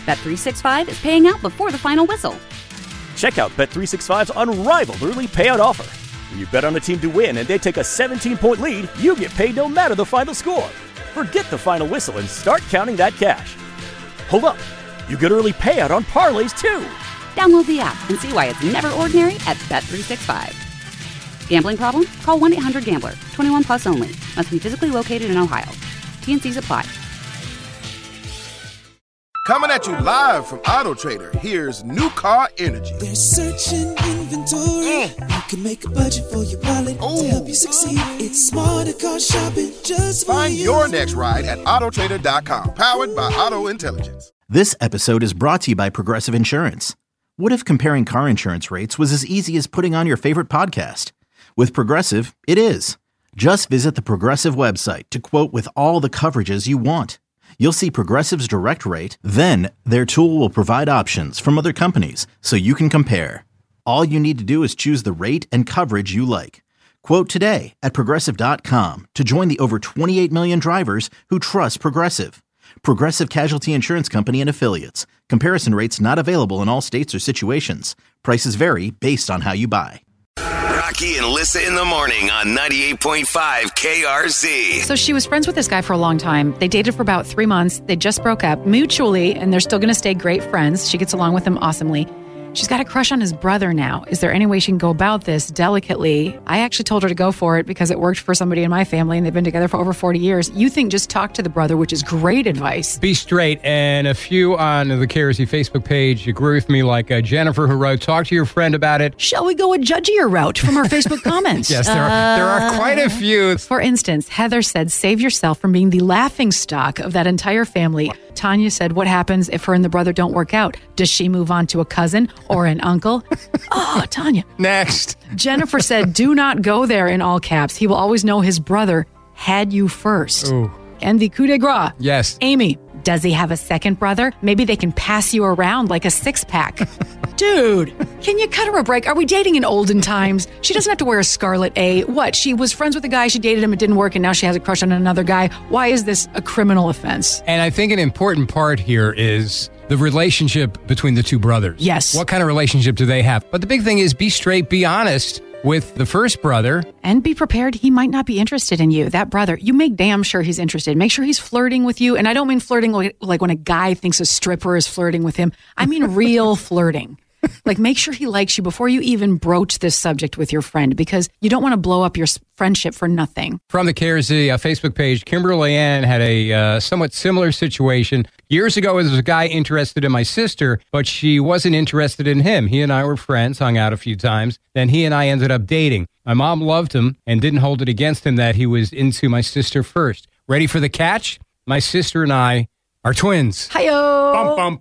Bet365 is paying out before the final whistle. Check out Bet365's unrivaled early payout offer. When you bet on a team to win and they take a 17-point lead, you get paid no matter the final score. Forget the final whistle and start counting that cash. Hold up. You get early payout on parlays, too. Download the app and see why it's never ordinary at Bet365. Gambling problem? Call 1-800-GAMBLER. 21 plus only. Must be physically located in Ohio. T&Cs apply. Coming at you live from Auto Trader, here's New Car Energy. They're searching inventory. You can make a budget for your wallet to help you succeed. It's smarter car shopping just for you. Find your next ride at autotrader.com. Powered by Auto Intelligence. This episode is brought to you by Progressive Insurance. What if comparing car insurance rates was as easy as putting on your favorite podcast? With Progressive, it is. Just visit the Progressive website to quote with all the coverages you want. You'll see Progressive's direct rate, then their tool will provide options from other companies so you can compare. All you need to do is choose the rate and coverage you like. Quote today at Progressive.com to join the over 28 million drivers who trust Progressive. Progressive Casualty Insurance Company and Affiliates. Comparison rates not available in all states or situations. Prices vary based on how you buy. Rocky and Lissa in the morning on 98.5 KRZ. So she was friends with this guy for a long time. They dated for about 3 months. They just broke up mutually, and they're still going to stay great friends. She gets along with him awesomely. She's got a crush on his brother now. Is there any way she can go about this delicately? I actually told her to go for it because it worked for somebody in my family, and they've been together for over 40 years. You think just talk to the brother, which is great advice. Be straight. And a few on the KRZ Facebook page agree with me, like Jennifer, who wrote, talk to your friend about it. Shall we go a judgier route from our Facebook comments? Yes, there are quite a few. For instance, Heather said, save yourself from being the laughingstock of that entire family. Tanya said, what happens if her and the brother don't work out? Does she move on to a cousin or an uncle? Oh, Tanya. Next. Jennifer said, do not go there in all caps. He will always know his brother had you first. Ooh. And the coup de grace. Yes. Amy, does he have a second brother? Maybe they can pass you around like a six-pack. Dude, can you cut her a break? Are we dating in olden times? She doesn't have to wear a scarlet A. What? She was friends with a guy, she dated him, it didn't work, and now she has a crush on another guy. Why is this a criminal offense? And I think an important part here is the relationship between the two brothers. Yes. What kind of relationship do they have? But the big thing is be straight, be honest with the first brother. And be prepared, he might not be interested in you. That brother, you make damn sure he's interested. Make sure he's flirting with you. And I don't mean flirting like when a guy thinks a stripper is flirting with him. I mean real flirting. Like, make sure he likes you before you even broach this subject with your friend, because you don't want to blow up your friendship for nothing. From the KRZ Facebook page, Kimberly Ann had a somewhat similar situation. Years ago, there was a guy interested in my sister, but she wasn't interested in him. He and I were friends, hung out a few times. Then he and I ended up dating. My mom loved him and didn't hold it against him that he was into my sister first. Ready for the catch? My sister and I are twins. Hi-yo! Bum, bum,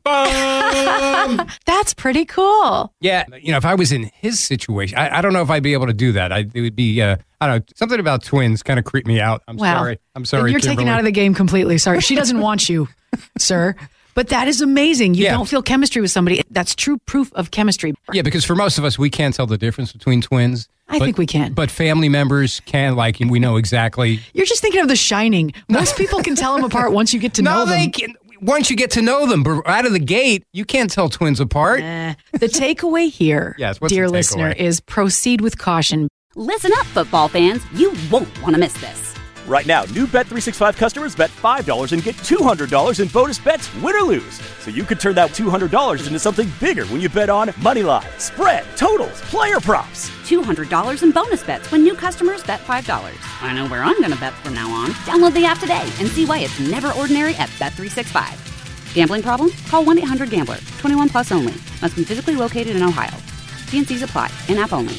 bum! That's pretty cool. Yeah, if I was in his situation, I don't know if I'd be able to do that. It would be, I don't know, something about twins kind of creeped me out. I'm sorry, You're taken out of the game completely. Sorry. She doesn't want you, sir. But that is amazing. You don't feel chemistry with somebody. That's true proof of chemistry. Yeah, because for most of us, we can't tell the difference between twins. I think we can. But family members can, we know exactly. You're just thinking of The Shining. Most people can tell them apart once you get to know them. No, they can. Once you get to know them, but out of the gate, you can't tell twins apart. The takeaway here, dear listener, is proceed with caution. Listen up, football fans. You won't want to miss this. Right now, new Bet365 customers bet $5 and get $200 in bonus bets, win or lose. So you could turn that $200 into something bigger when you bet on moneyline, spread, totals, player props. $200 in bonus bets when new customers bet $5. I know where I'm going to bet from now on. Download the app today and see why it's never ordinary at Bet365. Gambling problem? Call 1-800-GAMBLER. 21 plus only. Must be physically located in Ohio. T&Cs apply. In-app only.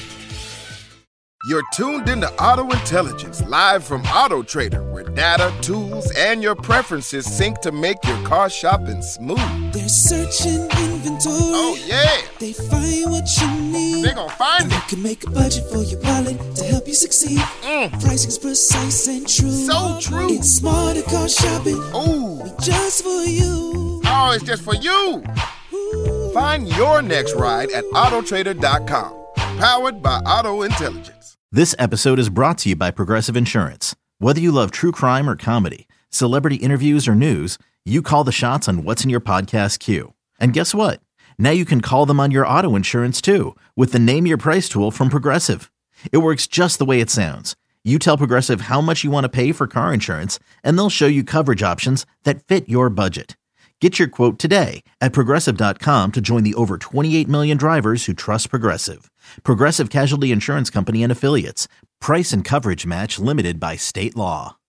You're tuned into Auto Intelligence, live from Auto Trader, where data, tools, and your preferences sync to make your car shopping smooth. They're searching inventory. Oh, yeah. They find what you need. They're gonna find it. You can make a budget for your wallet to help you succeed. Pricing's precise and true. So true. It's smarter car shopping. Ooh. Just for you. Oh, it's just for you. Ooh. Find your next ride at autotrader.com. Powered by Auto Intelligence. This episode is brought to you by Progressive Insurance. Whether you love true crime or comedy, celebrity interviews or news, you call the shots on what's in your podcast queue. And guess what? Now you can call them on your auto insurance too with the Name Your Price tool from Progressive. It works just the way it sounds. You tell Progressive how much you want to pay for car insurance, and they'll show you coverage options that fit your budget. Get your quote today at Progressive.com to join the over 28 million drivers who trust Progressive. Progressive Casualty Insurance Company and Affiliates. Price and coverage match limited by state law.